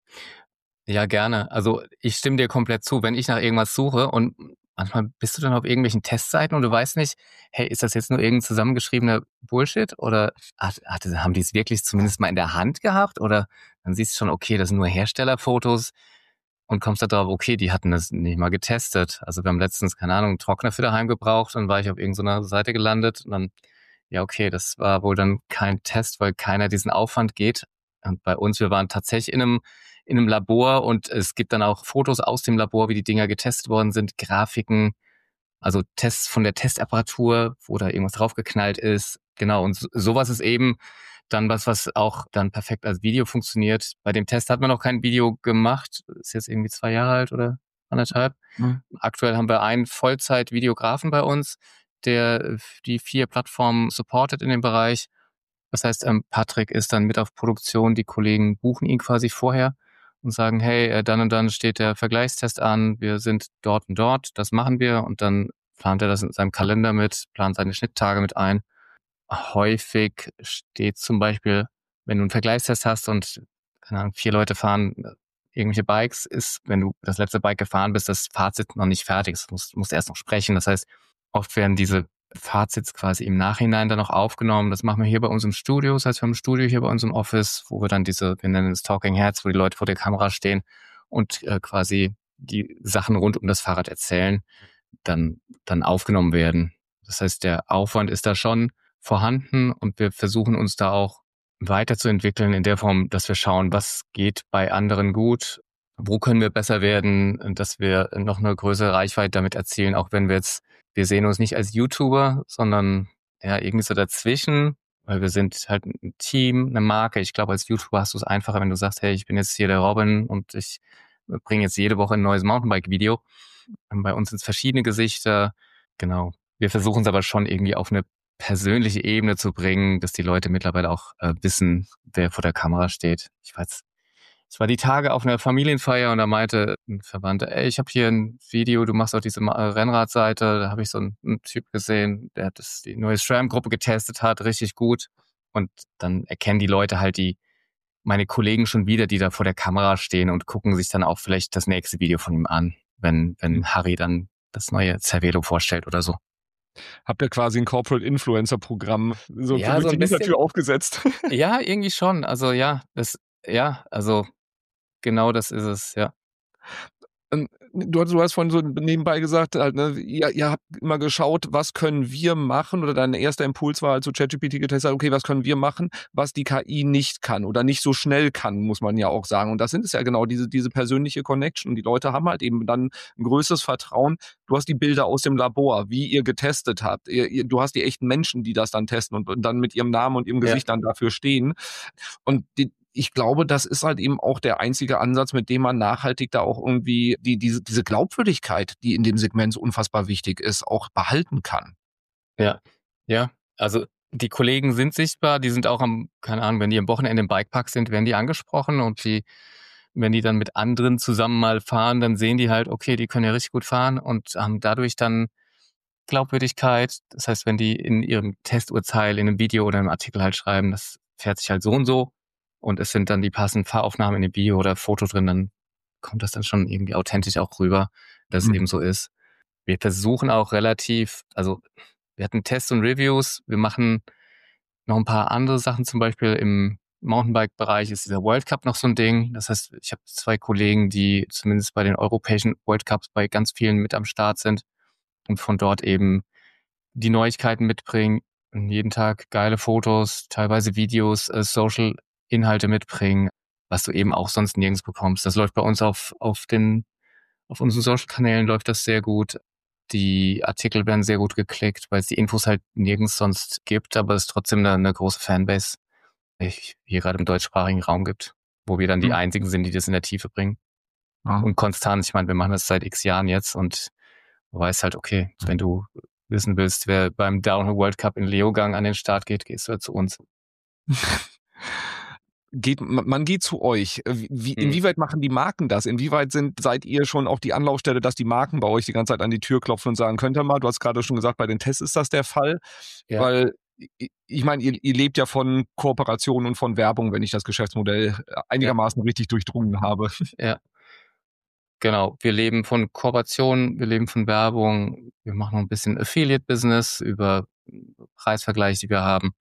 Ja, gerne. Also ich stimme dir komplett zu. Wenn ich nach irgendwas suche und manchmal bist du dann auf irgendwelchen Testseiten und du weißt nicht, hey, ist das jetzt nur irgendein zusammengeschriebener Bullshit oder haben die es wirklich zumindest mal in der Hand gehabt oder dann siehst du schon, okay, das sind nur Herstellerfotos und kommst da drauf, okay, die hatten das nicht mal getestet. Also wir haben letztens, keine Ahnung, einen Trockner für daheim gebraucht und war ich auf irgendeiner Seite gelandet und dann, ja, okay, das war wohl dann kein Test, weil keiner diesen Aufwand geht. Und bei uns, wir waren tatsächlich in einem Labor und es gibt dann auch Fotos aus dem Labor, wie die Dinger getestet worden sind, Grafiken, also Tests von der Testapparatur, wo da irgendwas draufgeknallt ist. Genau, und sowas ist eben dann was auch dann perfekt als Video funktioniert. Bei dem Test hat man noch kein Video gemacht, ist jetzt irgendwie 2 Jahre alt oder 1,5. Aktuell haben wir einen Vollzeit-Videografen bei uns, der die 4 Plattformen supportet in dem Bereich. Das heißt, Patrick ist dann mit auf Produktion, die Kollegen buchen ihn quasi vorher und sagen, hey, dann und dann steht der Vergleichstest an, wir sind dort und dort, das machen wir und dann plant er das in seinem Kalender mit, plant seine Schnitttage mit ein. Häufig steht zum Beispiel, wenn du einen Vergleichstest hast und keine Ahnung, 4 Leute fahren irgendwelche Bikes, ist, wenn du das letzte Bike gefahren bist, das Fazit noch nicht fertig. Das musst erst noch sprechen. Das heißt, oft werden diese Fazits quasi im Nachhinein dann noch aufgenommen. Das machen wir hier bei uns im Studio. Das heißt, wir haben ein Studio hier bei uns im Office, wo wir dann wir nennen es Talking Heads, wo die Leute vor der Kamera stehen und quasi die Sachen rund um das Fahrrad erzählen, dann aufgenommen werden. Das heißt, der Aufwand ist da schon vorhanden und wir versuchen uns da auch weiterzuentwickeln in der Form, dass wir schauen, was geht bei anderen gut, wo können wir besser werden, dass wir noch eine größere Reichweite damit erzielen, auch wenn wir sehen uns nicht als YouTuber, sondern ja irgendwie so dazwischen, weil wir sind halt ein Team, eine Marke. Ich glaube, als YouTuber hast du es einfacher, wenn du sagst, hey, ich bin jetzt hier der Robin und ich bringe jetzt jede Woche ein neues Mountainbike-Video. Bei uns sind es verschiedene Gesichter. Genau. Wir versuchen es aber schon irgendwie auf eine persönliche Ebene zu bringen, dass die Leute mittlerweile auch wissen, wer vor der Kamera steht. Ich war die Tage auf einer Familienfeier und da meinte ein Verwandter, ey, ich habe hier ein Video, du machst auch diese Rennradseite, da habe ich so einen Typ gesehen, der die neue SRAM-Gruppe getestet hat, richtig gut. Und dann erkennen die Leute halt meine Kollegen schon wieder, die da vor der Kamera stehen und gucken sich dann auch vielleicht das nächste Video von ihm an, wenn Harry dann das neue Cervelo vorstellt oder so. Habt ihr quasi ein Corporate Influencer Programm so Ja, durch so die ein bisschen. Hintertür aufgesetzt? Ja, irgendwie schon. Also ja, also genau das ist es, ja. Du hast vorhin so nebenbei gesagt, halt, ne, ihr habt immer geschaut, was können wir machen, oder dein erster Impuls war, als du ChatGPT getestet hast, okay, was können wir machen, was die KI nicht kann oder nicht so schnell kann, muss man ja auch sagen. Und das sind es ja genau, diese persönliche Connection. Und die Leute haben halt eben dann ein größeres Vertrauen. Du hast die Bilder aus dem Labor, wie ihr getestet habt. Du hast die echten Menschen, die das dann testen und dann mit ihrem Namen und ihrem Ja. Gesicht dann dafür stehen. Und ich glaube, das ist halt eben auch der einzige Ansatz, mit dem man nachhaltig da auch irgendwie diese Glaubwürdigkeit, die in dem Segment so unfassbar wichtig ist, auch behalten kann. Ja, ja. Also die Kollegen sind sichtbar, die sind auch keine Ahnung, wenn die am Wochenende im Bikepark sind, werden die angesprochen, und wenn die dann mit anderen zusammen mal fahren, dann sehen die halt, okay, die können ja richtig gut fahren und haben dadurch dann Glaubwürdigkeit. Das heißt, wenn die in ihrem Testurteil, in einem Video oder einem Artikel halt schreiben, das fährt sich halt so und so, und es sind dann die passenden Fahraufnahmen in dem Bio oder Foto drin, dann kommt das dann schon irgendwie authentisch auch rüber, dass es eben so ist. Wir versuchen auch also wir hatten Tests und Reviews, wir machen noch ein paar andere Sachen, zum Beispiel im Mountainbike-Bereich ist dieser World Cup noch so ein Ding. Das heißt, ich habe 2 Kollegen, die zumindest bei den europäischen World Cups bei ganz vielen mit am Start sind und von dort eben die Neuigkeiten mitbringen und jeden Tag geile Fotos, teilweise Videos, Social-Inhalte mitbringen, was du eben auch sonst nirgends bekommst. Das läuft bei uns auf unseren Social-Kanälen läuft das sehr gut. Die Artikel werden sehr gut geklickt, weil es die Infos halt nirgends sonst gibt, aber es trotzdem eine große Fanbase hier gerade im deutschsprachigen Raum gibt, wo wir dann die einzigen sind, die das in der Tiefe bringen. Ja. Und konstant, ich meine, wir machen das seit x Jahren jetzt, und du weißt halt, okay, wenn du wissen willst, wer beim Downhill World Cup in Leogang an den Start geht, gehst du halt zu uns. Man geht zu euch. Inwieweit machen die Marken das? Inwieweit seid ihr schon auch die Anlaufstelle, dass die Marken bei euch die ganze Zeit an die Tür klopfen und sagen, könnt ihr mal, du hast gerade schon gesagt, bei den Tests ist das der Fall, Ja. weil ich meine, ihr lebt ja von Kooperation und von Werbung, wenn ich das Geschäftsmodell einigermaßen richtig durchdrungen habe. Ja, genau. Wir leben von Kooperation, wir leben von Werbung, wir machen noch ein bisschen Affiliate-Business über Preisvergleiche, die wir haben.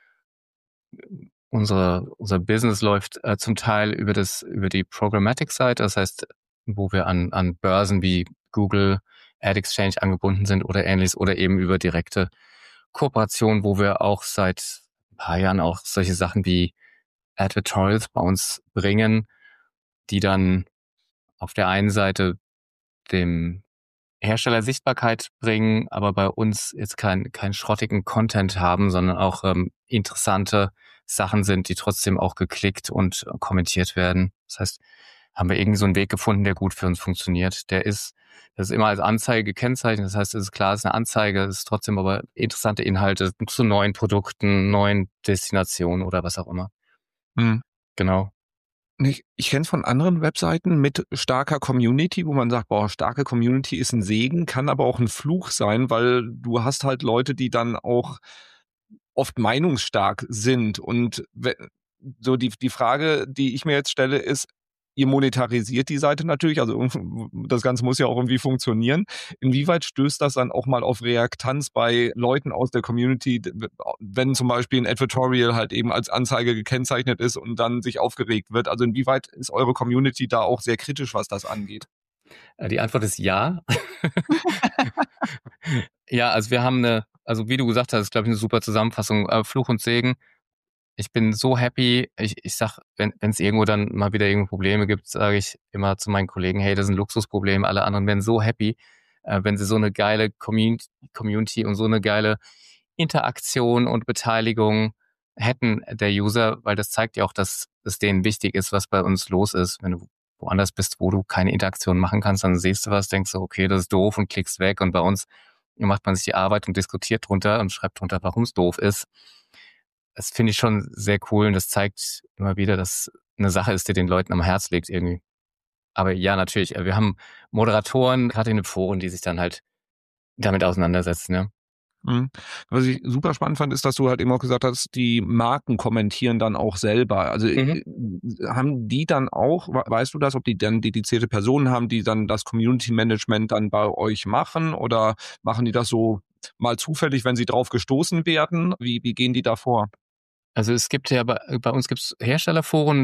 Unser Business läuft zum Teil über die Programmatic-Seite, das heißt, wo wir an Börsen wie Google, Ad Exchange angebunden sind oder ähnliches, oder eben über direkte Kooperation, wo wir auch seit ein paar Jahren auch solche Sachen wie Advertorials bei uns bringen, die dann auf der einen Seite dem Hersteller Sichtbarkeit bringen, aber bei uns jetzt kein schrottigen Content haben, sondern auch interessante Sachen sind, die trotzdem auch geklickt und kommentiert werden. Das heißt, haben wir irgendwie so einen Weg gefunden, der gut für uns funktioniert. Das ist immer als Anzeige gekennzeichnet. Das heißt, es ist klar, es ist eine Anzeige, es ist trotzdem aber interessante Inhalte zu neuen Produkten, neuen Destinationen oder was auch immer. Genau. Ich kenne es von anderen Webseiten mit starker Community, wo man sagt, boah, starke Community ist ein Segen, kann aber auch ein Fluch sein, weil du hast halt Leute, die dann auch oft meinungsstark sind. Und so die Frage, die ich mir jetzt stelle, ist, ihr monetarisiert die Seite natürlich, also das Ganze muss ja auch irgendwie funktionieren. Inwieweit stößt das dann auch mal auf Reaktanz bei Leuten aus der Community, wenn zum Beispiel ein Advertorial halt eben als Anzeige gekennzeichnet ist und dann sich aufgeregt wird? Also inwieweit ist eure Community da auch sehr kritisch, was das angeht? Die Antwort ist ja. Ja, also wir haben wie du gesagt hast, ist, glaube ich, eine super Zusammenfassung. Fluch und Segen. Ich bin so happy. Ich sag, wenn es irgendwo dann mal wieder irgendwo Probleme gibt, sage ich immer zu meinen Kollegen, hey, das ist ein Luxusproblem. Alle anderen werden so happy, wenn sie so eine geile Community und so eine geile Interaktion und Beteiligung hätten der User, weil das zeigt ja auch, dass es denen wichtig ist, was bei uns los ist. Wenn du woanders bist, wo du keine Interaktion machen kannst, dann siehst du was, denkst du, okay, das ist doof und klickst weg. Und bei uns macht man sich die Arbeit und diskutiert drunter und schreibt drunter, warum es doof ist. Das finde ich schon sehr cool, und das zeigt immer wieder, dass eine Sache ist, die den Leuten am Herz liegt irgendwie. Aber ja, natürlich, wir haben Moderatoren, gerade in den Foren, die sich dann halt damit auseinandersetzen, ja. Was ich super spannend fand, ist, dass du halt eben auch gesagt hast, die Marken kommentieren dann auch selber. Also haben die dann auch, weißt du das, ob die dann dedizierte Personen haben, die dann das Community Management dann bei euch machen, oder machen die das so mal zufällig, wenn sie drauf gestoßen werden? Wie gehen die da vor? Also es gibt ja bei uns gibt's Herstellerforen, da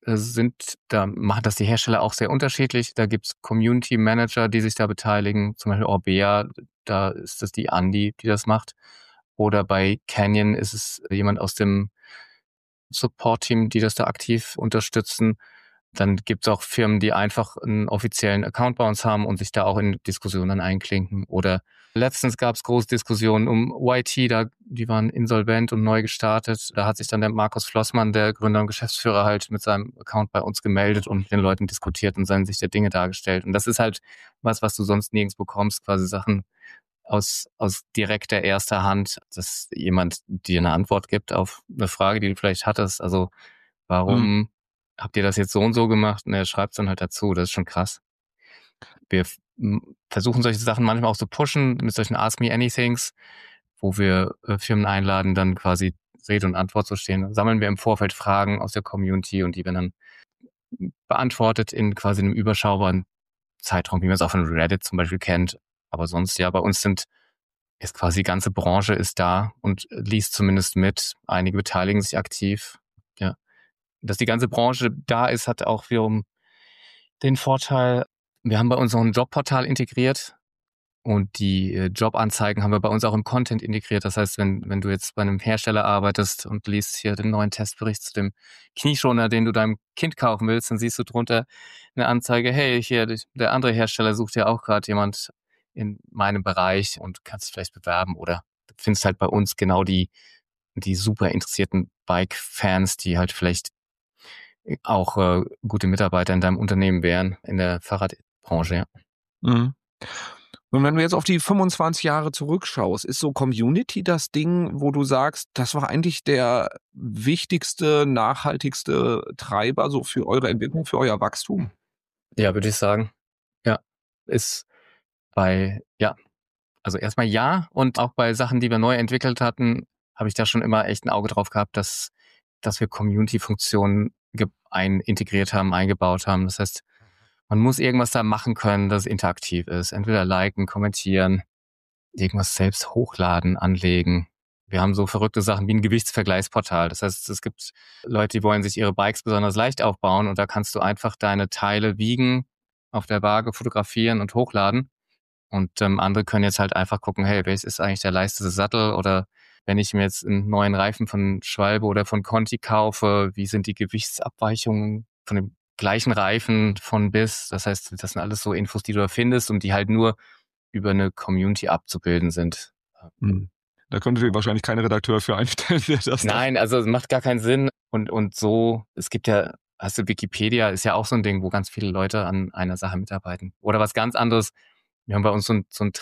Da machen das die Hersteller auch sehr unterschiedlich. Da gibt's Community Manager, die sich da beteiligen. Zum Beispiel Orbea, da ist das die Andi, die das macht. Oder bei Canyon ist es jemand aus dem Support-Team, die das da aktiv unterstützen. Dann gibt's auch Firmen, die einfach einen offiziellen Account bei uns haben und sich da auch in Diskussionen einklinken. Oder letztens gab's große Diskussionen um YT, die waren insolvent und neu gestartet. Da hat sich dann der Markus Flossmann, der Gründer und Geschäftsführer, halt mit seinem Account bei uns gemeldet und mit den Leuten diskutiert und seine Sicht der Dinge dargestellt. Und das ist halt was du sonst nirgends bekommst, quasi Sachen aus direkter erster Hand, dass jemand dir eine Antwort gibt auf eine Frage, die du vielleicht hattest. Also warum habt ihr das jetzt so und so gemacht? Und er schreibt dann halt dazu. Das ist schon krass. Wir versuchen solche Sachen manchmal auch zu pushen mit solchen Ask Me Anythings, wo wir Firmen einladen, dann quasi Rede und Antwort zu stehen. Dann sammeln wir im Vorfeld Fragen aus der Community und die werden dann beantwortet in quasi einem überschaubaren Zeitraum, wie man es auch von Reddit zum Beispiel kennt. Aber sonst, ja, bei uns ist quasi die ganze Branche ist da und liest zumindest mit. Einige beteiligen sich aktiv. Ja. Dass die ganze Branche da ist, hat auch wiederum den Vorteil, wir haben bei uns noch ein Jobportal integriert und die Jobanzeigen haben wir bei uns auch im Content integriert. Das heißt, wenn du jetzt bei einem Hersteller arbeitest und liest hier den neuen Testbericht zu dem Knieschoner, den du deinem Kind kaufen willst, dann siehst du drunter eine Anzeige, hey, hier, der andere Hersteller sucht ja auch gerade jemand in meinem Bereich und kannst dich vielleicht bewerben. Oder du findest halt bei uns genau die super interessierten Bike-Fans, die halt vielleicht auch gute Mitarbeiter in deinem Unternehmen wären, in der Fahrradbranche, ja. Mhm. Und wenn du jetzt auf die 25 Jahre zurückschaust, ist so Community das Ding, wo du sagst, das war eigentlich der wichtigste, nachhaltigste Treiber so für eure Entwicklung, für euer Wachstum? Ja, würde ich sagen. Ja, ist also erstmal ja. Und auch bei Sachen, die wir neu entwickelt hatten, habe ich da schon immer echt ein Auge drauf gehabt, dass wir Community-Funktionen integriert haben, eingebaut haben. Das heißt, man muss irgendwas da machen können, das interaktiv ist. Entweder liken, kommentieren, irgendwas selbst hochladen, anlegen. Wir haben so verrückte Sachen wie ein Gewichtsvergleichsportal. Das heißt, es gibt Leute, die wollen sich ihre Bikes besonders leicht aufbauen und da kannst du einfach deine Teile wiegen, auf der Waage fotografieren und hochladen. Und andere können jetzt halt einfach gucken, hey, welches ist eigentlich der leichteste Sattel? Oder wenn ich mir jetzt einen neuen Reifen von Schwalbe oder von Conti kaufe, wie sind die Gewichtsabweichungen von dem gleichen Reifen von bis? Das heißt, das sind alles so Infos, die du da findest und die halt nur über eine Community abzubilden sind. Da könntet ihr wahrscheinlich keinen Redakteur für einstellen, der das Nein, also es macht gar keinen Sinn. Und so, es gibt ja, hast du Wikipedia, ist ja auch so ein Ding, wo ganz viele Leute an einer Sache mitarbeiten. Oder was ganz anderes. Wir haben bei uns so ein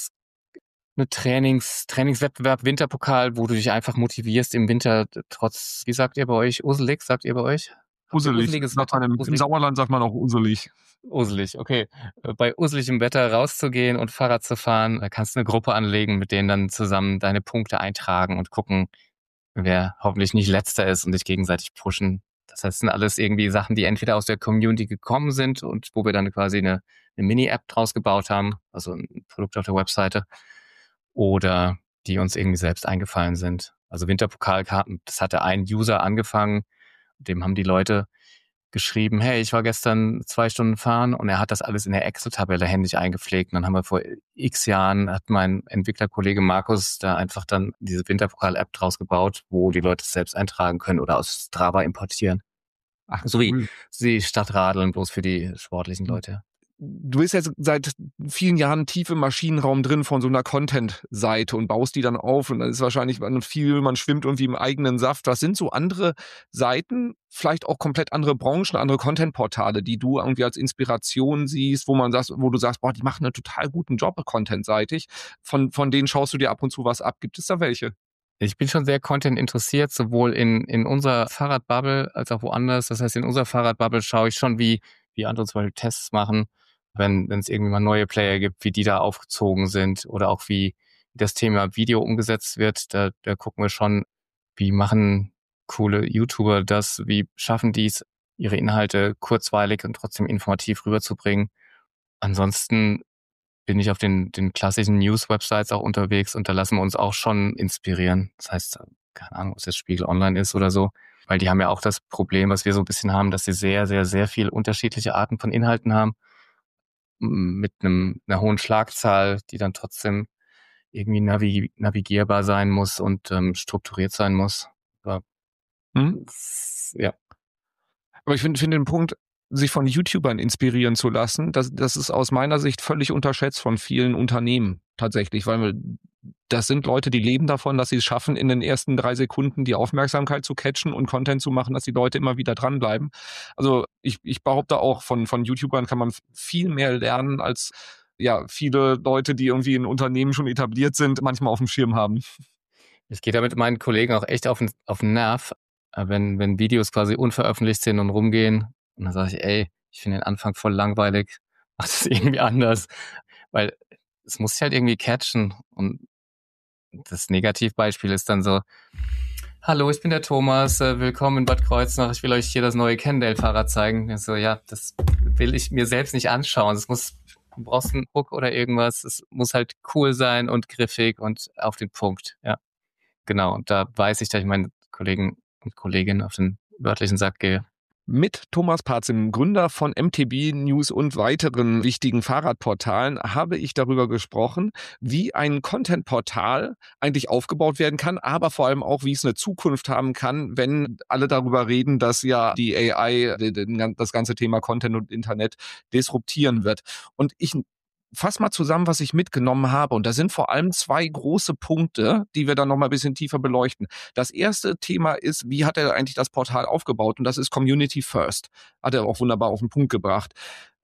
Trainingswettbewerb, Winterpokal, wo du dich einfach motivierst im Winter trotz, wie sagt ihr bei euch? Uselig, sagt ihr bei euch? Uselig. Im Sauerland sagt man auch uselig. Uselig, okay. Bei useligem Wetter rauszugehen und Fahrrad zu fahren, da kannst du eine Gruppe anlegen, mit denen dann zusammen deine Punkte eintragen und gucken, wer hoffentlich nicht Letzter ist und dich gegenseitig pushen. Das heißt, das sind alles irgendwie Sachen, die entweder aus der Community gekommen sind und wo wir dann quasi eine Mini-App draus gebaut haben, also ein Produkt auf der Webseite, oder die uns irgendwie selbst eingefallen sind. Also Winterpokalkarten, das hatte ein User angefangen, dem haben die Leute geschrieben, hey, ich war gestern 2 Stunden fahren und er hat das alles in der Excel-Tabelle händisch eingepflegt. Und dann haben wir vor x Jahren, hat mein Entwicklerkollege Markus da einfach dann diese Winterpokal-App draus gebaut, wo die Leute es selbst eintragen können oder aus Strava importieren. Ach, so wie die Stadtradeln, bloß für die sportlichen Leute. Du bist jetzt seit vielen Jahren tief im Maschinenraum drin von so einer Content-Seite und baust die dann auf und dann ist wahrscheinlich man schwimmt irgendwie im eigenen Saft. Was sind so andere Seiten, vielleicht auch komplett andere Branchen, andere Content-Portale, die du irgendwie als Inspiration siehst, wo du sagst, boah, die machen einen total guten Job contentseitig. Von denen schaust du dir ab und zu was ab. Gibt es da welche? Ich bin schon sehr Content interessiert, sowohl in unserer Fahrradbubble als auch woanders. Das heißt, in unserer Fahrradbubble schaue ich schon, wie andere zum Beispiel Tests machen, wenn es irgendwie mal neue Player gibt, wie die da aufgezogen sind oder auch wie das Thema Video umgesetzt wird. Da gucken wir schon, wie machen coole YouTuber das, wie schaffen die es, ihre Inhalte kurzweilig und trotzdem informativ rüberzubringen. Ansonsten bin ich auf den klassischen News-Websites auch unterwegs und da lassen wir uns auch schon inspirieren. Das heißt, keine Ahnung, ob es jetzt Spiegel Online ist oder so, weil die haben ja auch das Problem, was wir so ein bisschen haben, dass sie sehr, sehr, sehr viel unterschiedliche Arten von Inhalten haben, mit einer hohen Schlagzahl, die dann trotzdem irgendwie navigierbar sein muss und strukturiert sein muss. Aber, Hm? ja. Aber ich finde den Punkt, sich von YouTubern inspirieren zu lassen, das ist aus meiner Sicht völlig unterschätzt von vielen Unternehmen tatsächlich, weil das sind Leute, die leben davon, dass sie es schaffen, in den ersten 3 Sekunden die Aufmerksamkeit zu catchen und Content zu machen, dass die Leute immer wieder dranbleiben. Also ich behaupte auch, von YouTubern kann man viel mehr lernen, als ja viele Leute, die irgendwie in Unternehmen schon etabliert sind, manchmal auf dem Schirm haben. Ich gehe da mit meinen Kollegen auch echt auf den Nerv, wenn Videos quasi unveröffentlicht sind und rumgehen. Und dann sage ich, ey, ich finde den Anfang voll langweilig, mach das irgendwie anders. Weil es muss sich halt irgendwie catchen. Und das Negativbeispiel ist dann so, hallo, ich bin der Thomas, willkommen in Bad Kreuznach, ich will euch hier das neue Cannondale-Fahrrad zeigen. Ich so, ja, das will ich mir selbst nicht anschauen. Du brauchst einen Hook oder irgendwas. Es muss halt cool sein und griffig und auf den Punkt, ja. Genau, und da weiß ich, dass ich meinen Kollegen und Kolleginnen auf den wörtlichen Sack gehe. Mit Thomas Parzim, Gründer von MTB News und weiteren wichtigen Fahrradportalen, habe ich darüber gesprochen, wie ein Content-Portal eigentlich aufgebaut werden kann, aber vor allem auch, wie es eine Zukunft haben kann, wenn alle darüber reden, dass ja die AI das ganze Thema Content und Internet disruptieren wird. Und ich fass mal zusammen, was ich mitgenommen habe. Und da sind vor allem 2 große Punkte, die wir dann noch mal ein bisschen tiefer beleuchten. Das erste Thema ist, wie hat er eigentlich das Portal aufgebaut? Und das ist Community First. Hat er auch wunderbar auf den Punkt gebracht.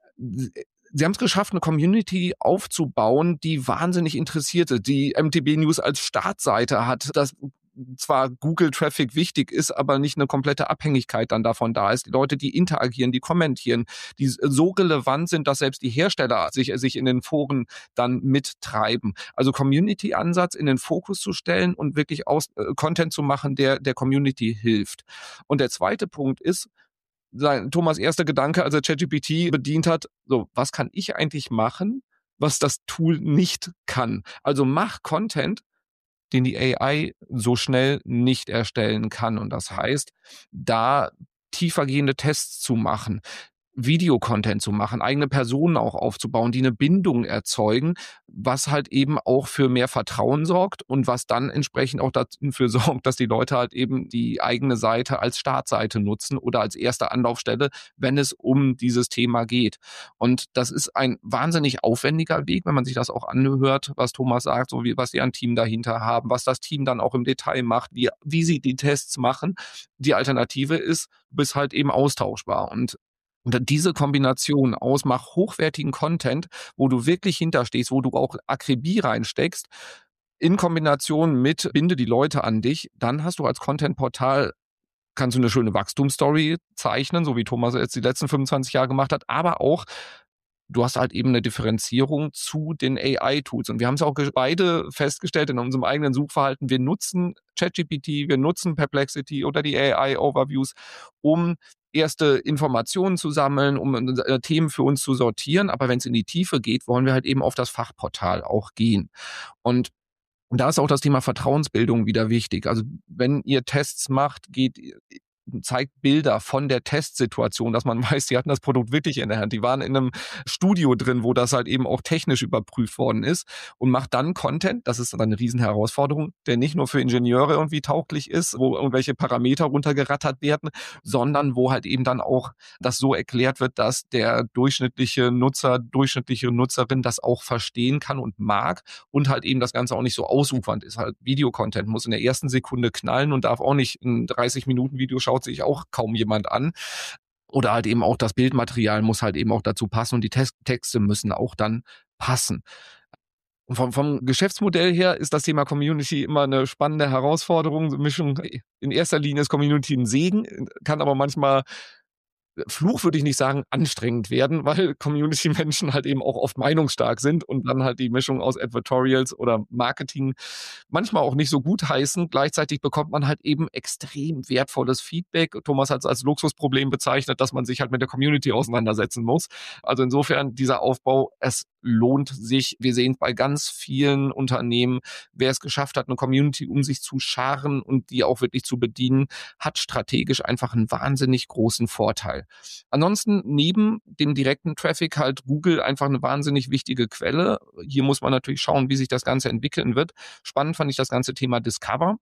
Sie haben es geschafft, eine Community aufzubauen, die wahnsinnig interessiert ist, die MTB News als Startseite hat, dass zwar Google-Traffic wichtig ist, aber nicht eine komplette Abhängigkeit dann davon da ist. Die Leute, die interagieren, die kommentieren, die so relevant sind, dass selbst die Hersteller sich in den Foren dann mittreiben. Also Community-Ansatz in den Fokus zu stellen und wirklich Content zu machen, der Community hilft. Und der zweite Punkt ist, Thomas' erster Gedanke, als er ChatGPT bedient hat, so, was kann ich eigentlich machen, was das Tool nicht kann? Also mach Content, den die AI so schnell nicht erstellen kann. Und das heißt, da tiefergehende Tests zu machen, Videocontent zu machen, eigene Personen auch aufzubauen, die eine Bindung erzeugen, was halt eben auch für mehr Vertrauen sorgt und was dann entsprechend auch dafür sorgt, dass die Leute halt eben die eigene Seite als Startseite nutzen oder als erste Anlaufstelle, wenn es um dieses Thema geht. Und das ist ein wahnsinnig aufwendiger Weg, wenn man sich das auch anhört, was Thomas sagt, so wie was sie ein Team dahinter haben, was das Team dann auch im Detail macht, wie sie die Tests machen. Die Alternative ist, du bist halt eben austauschbar. Und diese Kombination aus mach hochwertigen Content, wo du wirklich hinterstehst, wo du auch Akribie reinsteckst, in Kombination mit binde die Leute an dich, dann hast du als Content-Portal, kannst du eine schöne Wachstumsstory zeichnen, so wie Thomas jetzt die letzten 25 Jahre gemacht hat, aber auch du hast halt eben eine Differenzierung zu den AI-Tools. Und wir haben es auch beide festgestellt in unserem eigenen Suchverhalten. Wir nutzen ChatGPT, wir nutzen Perplexity oder die AI-Overviews, um erste Informationen zu sammeln, um Themen für uns zu sortieren. Aber wenn es in die Tiefe geht, wollen wir halt eben auf das Fachportal auch gehen. Und da ist auch das Thema Vertrauensbildung wieder wichtig. Also wenn ihr Tests macht, zeigt Bilder von der Testsituation, dass man weiß, die hatten das Produkt wirklich in der Hand. Die waren in einem Studio drin, wo das halt eben auch technisch überprüft worden ist und macht dann Content, das ist dann eine Riesenherausforderung, der nicht nur für Ingenieure irgendwie tauglich ist, wo irgendwelche Parameter runtergerattert werden, sondern wo halt eben dann auch das so erklärt wird, dass der durchschnittliche Nutzer, durchschnittliche Nutzerin das auch verstehen kann und mag und halt eben das Ganze auch nicht so ausufernd ist. Halt Videocontent muss in der ersten Sekunde knallen und darf auch nicht ein 30-Minuten-Video schaut sich auch kaum jemand an. Oder halt eben auch das Bildmaterial muss halt eben auch dazu passen und die Texte müssen auch dann passen. Und vom Geschäftsmodell her ist das Thema Community immer eine spannende Herausforderung. Mischung, in erster Linie ist Community ein Segen, kann aber manchmal Fluch würde ich nicht sagen, anstrengend werden, weil Community-Menschen halt eben auch oft meinungsstark sind und dann halt die Mischung aus Advertorials oder Marketing manchmal auch nicht so gut heißen. Gleichzeitig bekommt man halt eben extrem wertvolles Feedback. Thomas hat es als Luxusproblem bezeichnet, dass man sich halt mit der Community auseinandersetzen muss. Also insofern dieser Aufbau, es lohnt sich. Wir sehen bei ganz vielen Unternehmen, wer es geschafft hat, eine Community um sich zu scharen und die auch wirklich zu bedienen, hat strategisch einfach einen wahnsinnig großen Vorteil. Ansonsten neben dem direkten Traffic halt Google einfach eine wahnsinnig wichtige Quelle. Hier muss man natürlich schauen, wie sich das Ganze entwickeln wird. Spannend fand ich das ganze Thema Discover.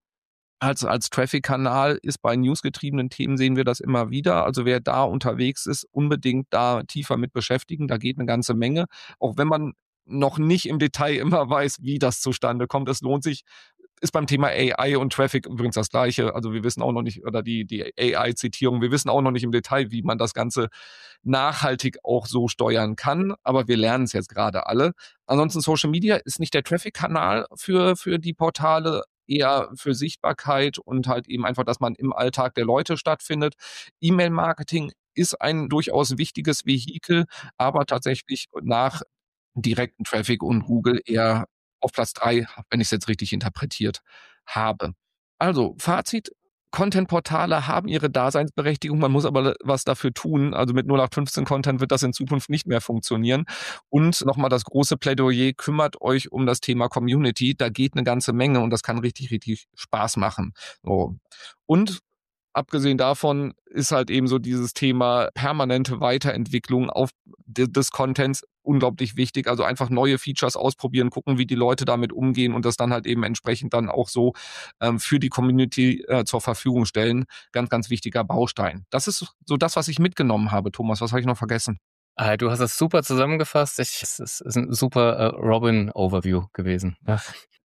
Als Traffic-Kanal ist bei newsgetriebenen Themen, sehen wir das immer wieder. Also wer da unterwegs ist, unbedingt da tiefer mit beschäftigen. Da geht eine ganze Menge. Auch wenn man noch nicht im Detail immer weiß, wie das zustande kommt. Es lohnt sich, ist beim Thema AI und Traffic übrigens das Gleiche. Also wir wissen auch noch nicht, oder die AI-Zitierung, wir wissen auch noch nicht im Detail, wie man das Ganze nachhaltig auch so steuern kann. Aber wir lernen es jetzt gerade alle. Ansonsten Social Media ist nicht der Traffic-Kanal für die Portale, eher für Sichtbarkeit und halt eben einfach, dass man im Alltag der Leute stattfindet. E-Mail-Marketing ist ein durchaus wichtiges Vehikel, aber tatsächlich nach direkten Traffic und Google eher auf Platz 3, wenn ich es jetzt richtig interpretiert habe. Also Fazit: Content-Portale haben ihre Daseinsberechtigung, man muss aber was dafür tun. Also mit 0815-Content wird das in Zukunft nicht mehr funktionieren. Und nochmal das große Plädoyer: kümmert euch um das Thema Community. Da geht eine ganze Menge und das kann richtig, richtig Spaß machen. So. Und abgesehen davon ist halt eben so dieses Thema permanente Weiterentwicklung des Contents unglaublich wichtig. Also einfach neue Features ausprobieren, gucken, wie die Leute damit umgehen und das dann halt eben entsprechend dann auch so für die Community zur Verfügung stellen. Ganz, ganz wichtiger Baustein. Das ist so das, was ich mitgenommen habe. Thomas, was habe ich noch vergessen? Du hast es super zusammengefasst. Es ist ein super Robin-Overview gewesen. Ja.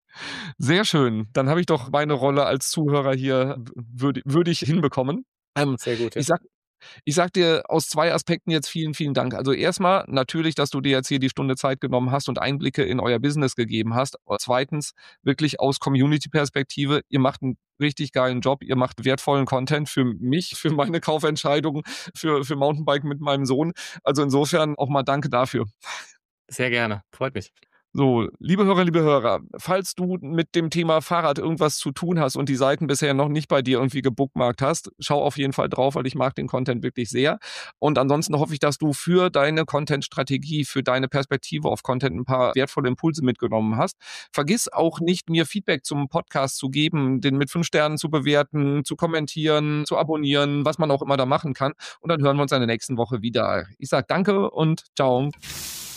Sehr schön. Dann habe ich doch meine Rolle als Zuhörer hier würdig hinbekommen. Sehr gut, ja. Ich sag dir aus 2 Aspekten jetzt vielen, vielen Dank. Also erstmal natürlich, dass du dir jetzt hier die Stunde Zeit genommen hast und Einblicke in euer Business gegeben hast. Und zweitens, wirklich aus Community-Perspektive, ihr macht einen richtig geilen Job, ihr macht wertvollen Content für mich, für meine Kaufentscheidungen, für Mountainbiken mit meinem Sohn. Also insofern auch mal danke dafür. Sehr gerne, freut mich. So, liebe Hörer, falls du mit dem Thema Fahrrad irgendwas zu tun hast und die Seiten bisher noch nicht bei dir irgendwie gebookmarkt hast, schau auf jeden Fall drauf, weil ich mag den Content wirklich sehr. Und ansonsten hoffe ich, dass du für deine Content-Strategie, für deine Perspektive auf Content ein paar wertvolle Impulse mitgenommen hast. Vergiss auch nicht, mir Feedback zum Podcast zu geben, den mit 5 Sternen zu bewerten, zu kommentieren, zu abonnieren, was man auch immer da machen kann. Und dann hören wir uns in der nächsten Woche wieder. Ich sage danke und ciao.